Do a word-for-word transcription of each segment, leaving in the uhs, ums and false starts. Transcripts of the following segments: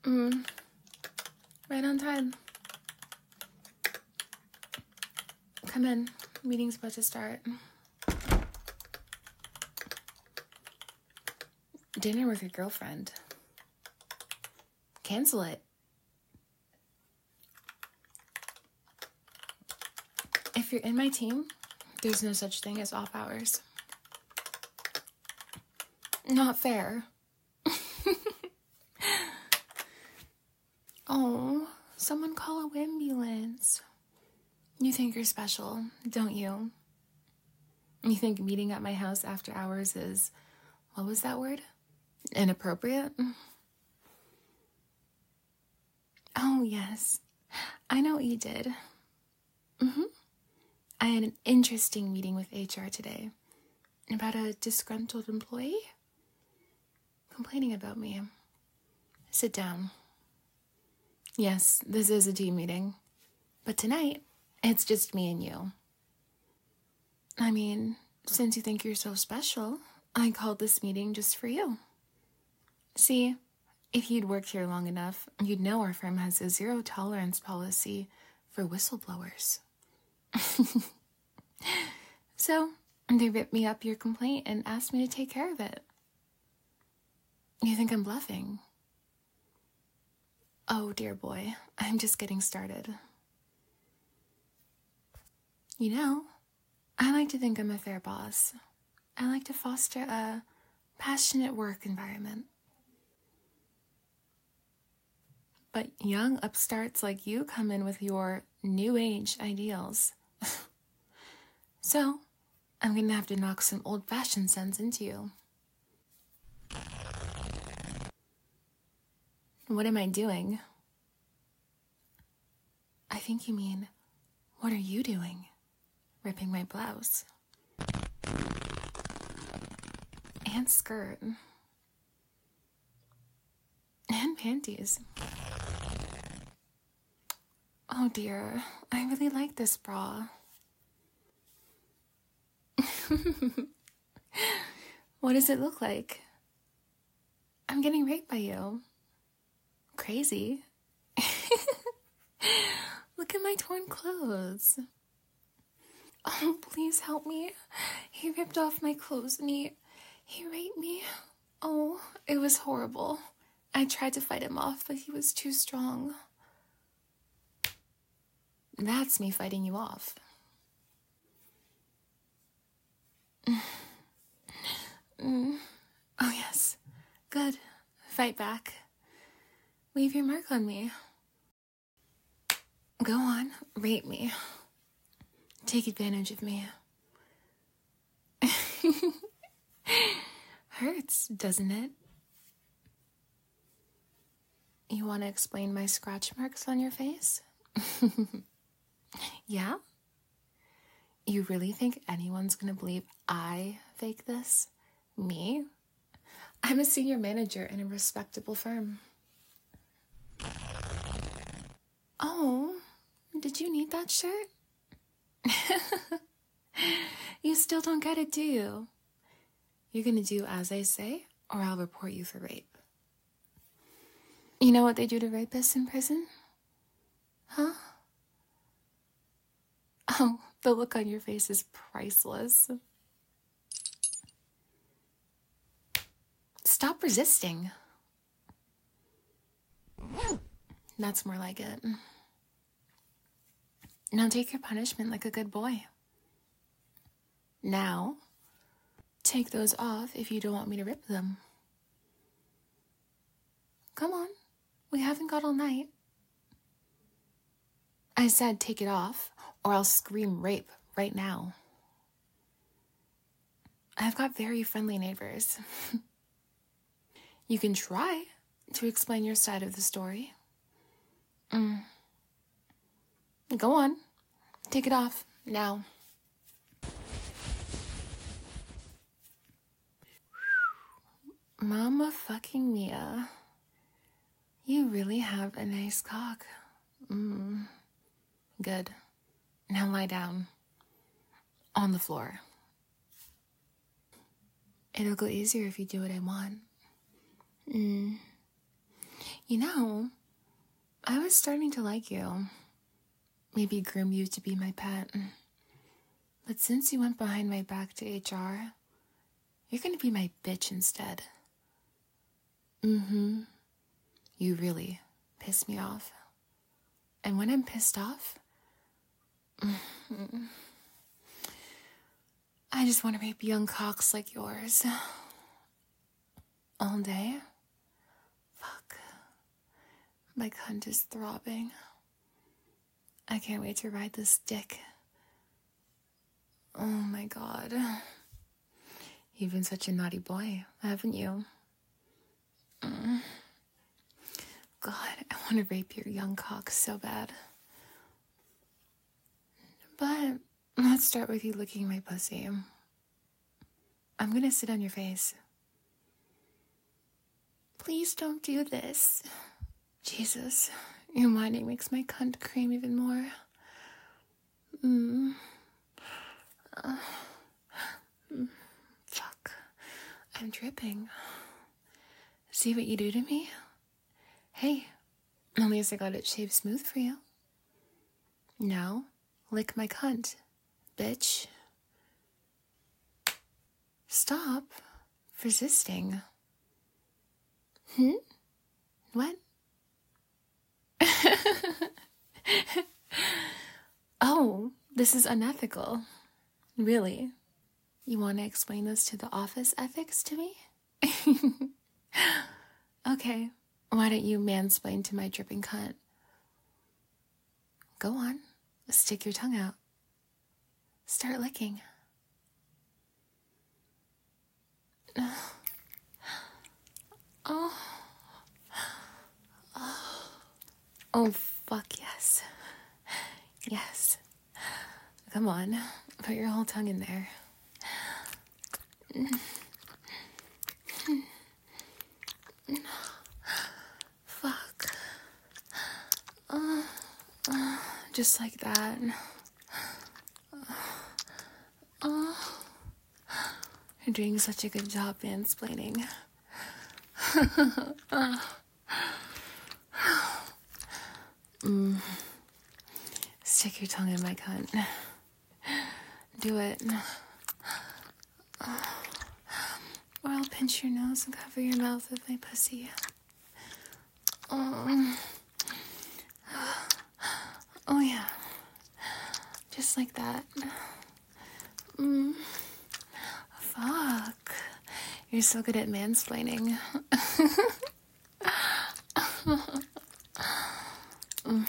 Mm, right on time. Come in. Meeting's about to start. Dinner with your girlfriend. Cancel it. If you're in my team, there's no such thing as off hours. Not fair. Oh, someone call a ambulance. You think you're special, don't you? You think meeting at my house after hours is, what was that word? Inappropriate? Oh, yes. I know what you did. Mm-hmm. I had an interesting meeting with H R today about a disgruntled employee complaining about me. Sit down. Yes, this is a team meeting, but tonight, it's just me and you. I mean, since you think you're so special, I called this meeting just for you. See, if you'd worked here long enough, you'd know our firm has a zero tolerance policy for whistleblowers. So, they ripped me up your complaint and asked me to take care of it. You think I'm bluffing? Oh, dear boy, I'm just getting started. You know, I like to think I'm a fair boss. I like to foster a passionate work environment. But young upstarts like you come in with your new age ideals. So, I'm gonna have to knock some old-fashioned sense into you. What am I doing? I think you mean, what are you doing? Ripping my blouse. And skirt. And panties. Oh dear, I really like this bra. What does it look like? I'm getting raped by you. Crazy. Look at my torn clothes. Oh, please help me. He ripped off my clothes and he, he raped me. Oh, it was horrible. I tried to fight him off, but he was too strong. That's me fighting you off. Mm. Oh, yes. Good. Fight back. Leave your mark on me. Go on. Rape me. Take advantage of me. Hurts, doesn't it? You want to explain my scratch marks on your face? Yeah? You really think anyone's gonna believe I fake this? Me? I'm a senior manager in a respectable firm. Oh, did you need that shirt? You still don't get it, do you? You're gonna do as I say, or I'll report you for rape. You know what they do to rapists in prison? Huh? Oh, the look on your face is priceless. Stop resisting. That's more like it. Now take your punishment like a good boy. Now, take those off if you don't want me to rip them. Come on, we haven't got all night. I said take it off, or I'll scream rape right now. I've got very friendly neighbors. You can try to explain your side of the story. Mm. Go on. Take it off, now. Mama fucking Mia. You really have a nice cock. Mm. Good. Now lie down. On the floor. It'll go easier if you do what I want. Mm. You know, I was starting to like you. Maybe groom you to be my pet. But since you went behind my back to H R, you're gonna be my bitch instead. Mm-hmm. You really piss me off. And when I'm pissed off, I just want to rape young cocks like yours. All day. Fuck. My cunt is throbbing. I can't wait to ride this dick. Oh my god. You've been such a naughty boy, haven't you? Mm. God, I want to rape your young cock so bad. But let's start with you licking my pussy. I'm gonna sit on your face. Please don't do this. Jesus, your whining makes my cunt cream even more. Mm. Uh, mm. Fuck. I'm dripping. See what you do to me? Hey, at least I got it shaved smooth for you. Now, lick my cunt, bitch. Stop resisting. Hmm? What? Oh, this is unethical. Really? You want to explain this to the office ethics to me? Okay, why don't you mansplain to my dripping cunt? Go on, stick your tongue out. Start licking. Oh. Oh. Oh, fuck yes. Yes. Come on, put your whole tongue in there. Fuck. Uh, uh, just like that. Uh, you're doing such a good job mansplaining. uh. mm. Stick your tongue in my cunt. Do it. Uh, or I'll pinch your nose and cover your mouth with my pussy. Um, oh yeah. Just like that. Mm. Fuck. You're so good at mansplaining. mm.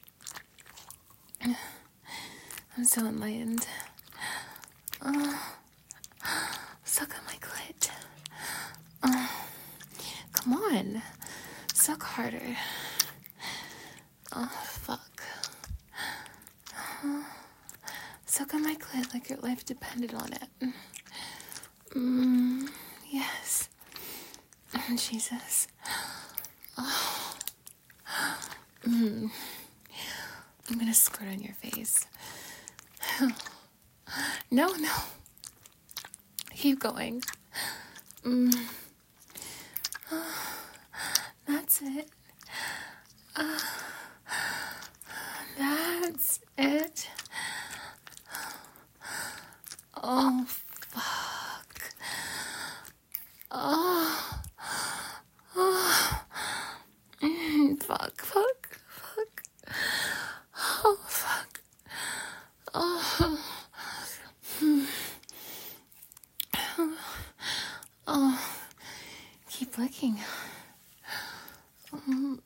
I'm so enlightened. Uh, suck on my clit. Uh, come on. Suck harder. Oh, fuck. Uh, suck on my clit like your life depended on it. Mm, yes. Oh, Jesus. Oh. Mm. I'm gonna squirt on your face. No, no. Keep going. Mm. That's it. Uh, that's it. Oh, fuck. Oh. Oh. Mm, fuck, fuck, fuck. Oh, fuck. Oh. Oh. Keep licking. Um,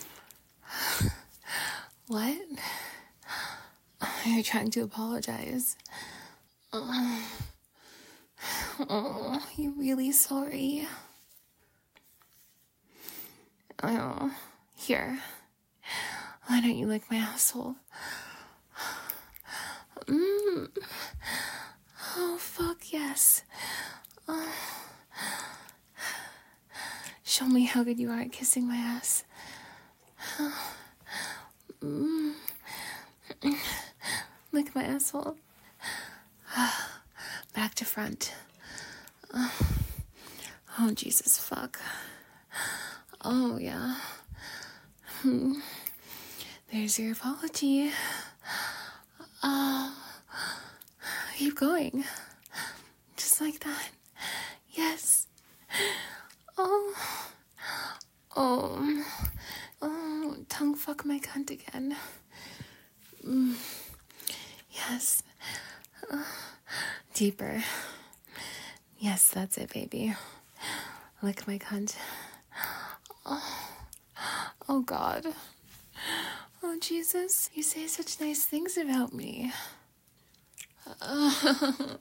what? You're trying to apologize. Oh, oh, you're really sorry. Oh, here. Why don't you lick my asshole? Mm. Oh, fuck yes. Oh. Show me how good you are at kissing my ass. Mm. Lick my asshole. Back to front. Oh, Jesus, fuck. Oh, yeah. There's your apology. Uh, keep going. Just like that. Yes. Oh. Oh. Oh, tongue fuck my cunt again. Mm. Yes. Uh, deeper. Yes, that's it, baby. Lick my cunt. Oh. Oh, God. Oh, Jesus. You say such nice things about me. Uh,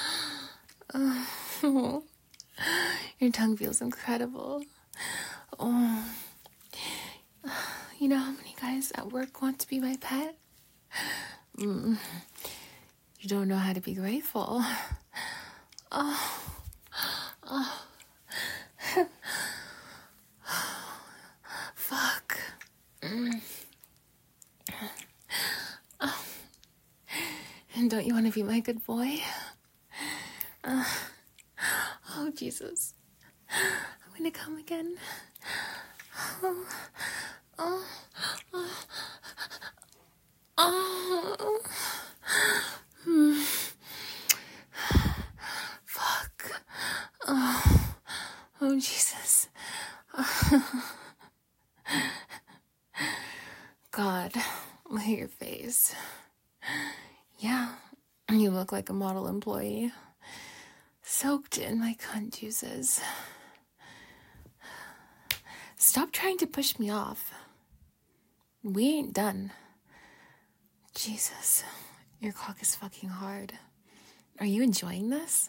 oh. Your tongue feels incredible. Oh. You know how many guys at work want to be my pet? Mm. You don't know how to be grateful. Oh. Oh. Fuck. Mm. Oh. And don't you want to be my good boy? Uh. Oh, Jesus. I'm gonna come again. Oh. Oh. Oh. Oh. Hmm. Fuck. Oh. Oh, Jesus. God, look at your face. Yeah, you look like a model employee. Soaked in my cunt juices. Stop trying to push me off. We ain't done. Jesus, your cock is fucking hard. Are you enjoying this?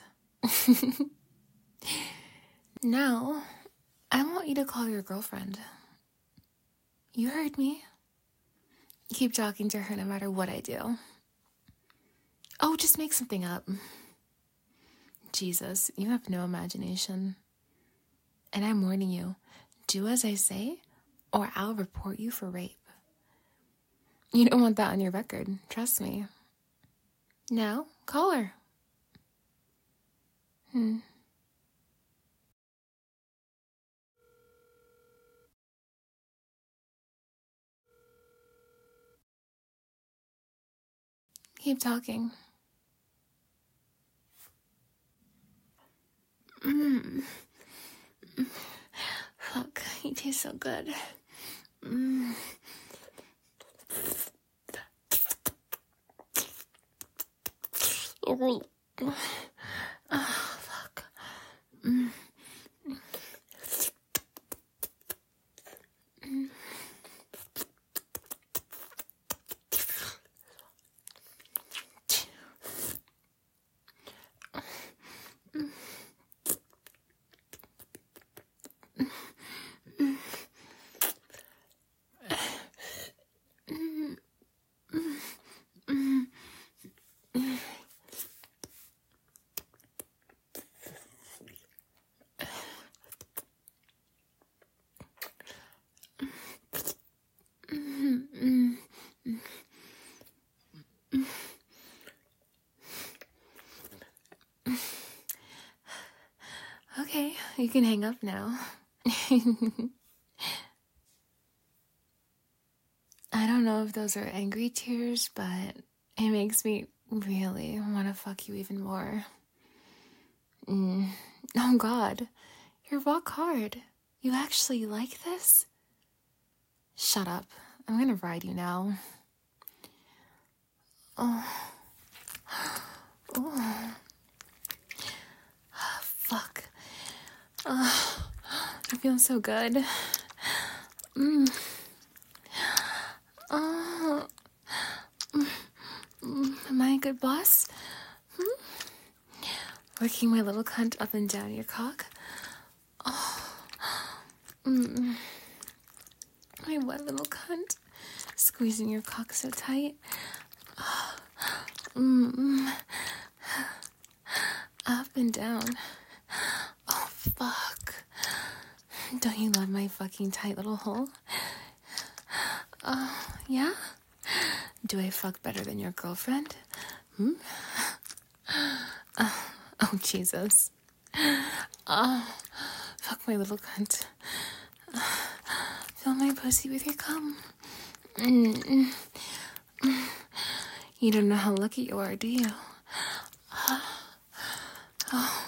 Now, I want you to call your girlfriend. You heard me. Keep talking to her no matter what I do. Oh, just make something up. Jesus, you have no imagination. And I'm warning you, do as I say, or I'll report you for rape. You don't want that on your record, trust me. Now, call her. Hmm. Keep talking. Mmm. Fuck, you taste so good. Mmm. Oh, fuck. Mm. Mm. Okay, you can hang up now. I don't know if those are angry tears, but it makes me really want to fuck you even more. Mm. Oh, God. You're rock hard. You actually like this? Shut up. I'm gonna ride you now. Oh. Oh. Fuck. Oh. I feel so good. Mm. Oh. Mm. Am I a good boss? Hmm? Working my little cunt up and down your cock? Oh. Mm. My wet little cunt. Squeezing your cock so tight. Oh. Mm. Up and down. Oh, fuck. Don't you love my fucking tight little hole? Oh, uh, yeah? Do I fuck better than your girlfriend? Hmm? Uh, oh, Jesus. Oh, fuck my little cunt. Uh, Fill my pussy with your cum. Mm-mm. You don't know how lucky you are, do you? Oh.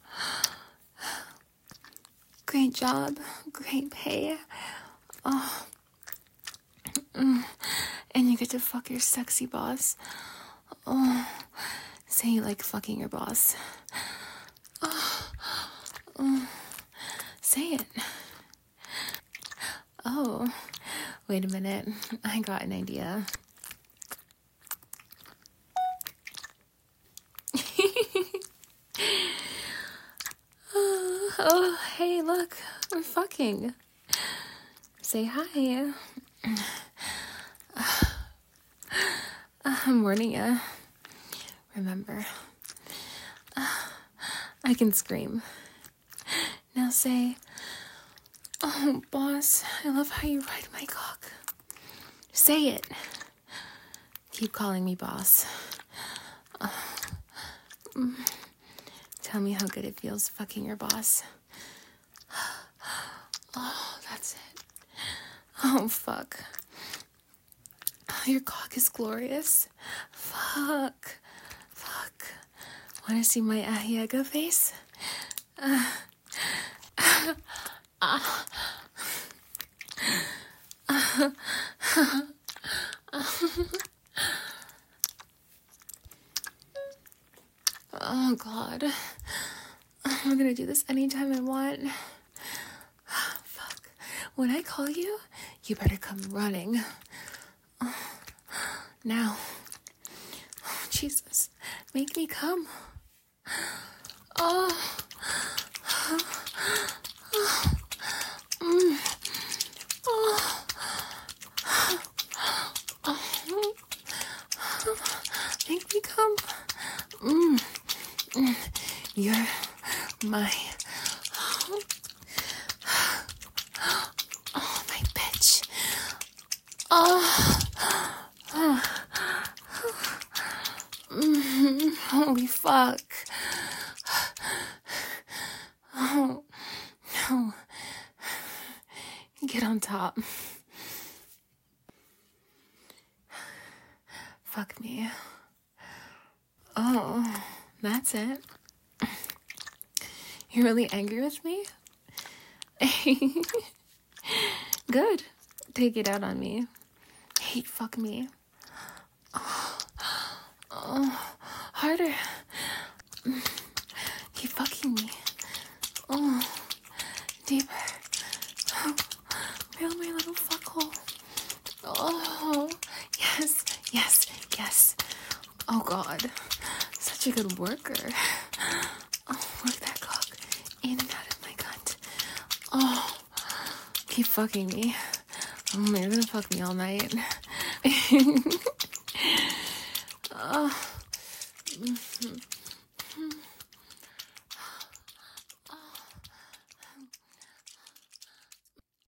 Great job. Great pay. Oh. Mm. And you get to fuck your sexy boss. Oh. Say you like fucking your boss. Oh. Oh. Say it. Oh. Wait a minute. I got an idea. Oh, hey, look. We're fucking. Say hi. I'm warning ya. Remember, I can scream. Now say, oh, boss, I love how you ride my cock. Say it. Keep calling me boss. Oh. Mm. Tell me how good it feels fucking your boss. Oh, that's it. Oh, fuck. Your cock is glorious. Fuck. Fuck. Wanna see my ahiega face? Uh. Uh. Uh. Uh. Oh, God. I'm gonna do this anytime I want. Fuck. When I call you, you better come running. Now. Oh, Jesus. Make me come. Oh. Oh. Mm. Oh. Oh. Make me come. Mm. Mm. You're my... Oh, my bitch. Oh. Oh. Mm. Holy fuck. Oh. No. Get on top. Fuck me. Oh, that's it. You're really angry with me? Good. Take it out on me. Hey, fuck me. Oh, oh, harder. Keep fucking me. Oh, deeper. Oh, feel my little fuck hole. Oh, yes, yes, yes. Oh, God. Such a good worker. Oh, work that cock in and out of my cunt. Oh, keep fucking me. Oh, you're gonna fuck me all night. Oh.